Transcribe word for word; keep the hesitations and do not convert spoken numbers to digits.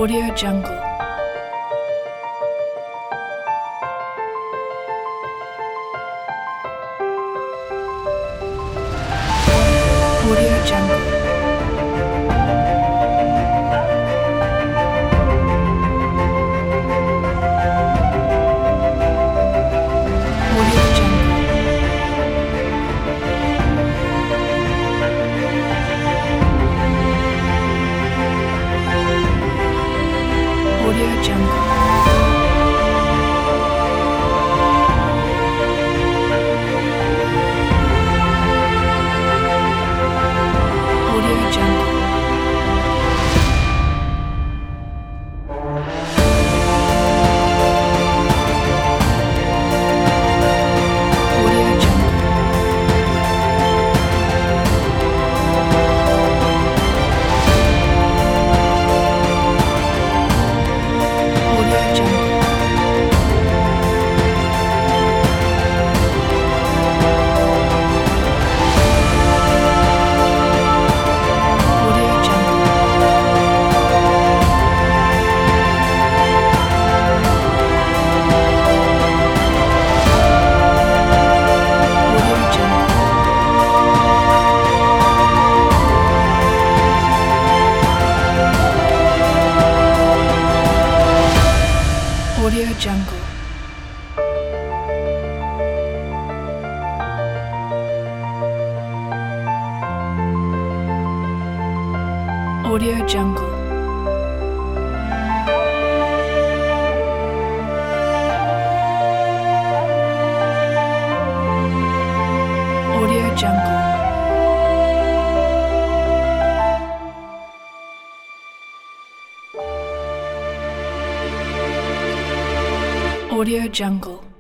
Audio Jungle. Audio Jungle. Audio Jungle. Audio Jungle. Audio Jungle. Audio Jungle. Audio Jungle. Audio Jungle. Audio Jungle. Audio Jungle. Audio Jungle. Audio Jungle. Audio Jungle.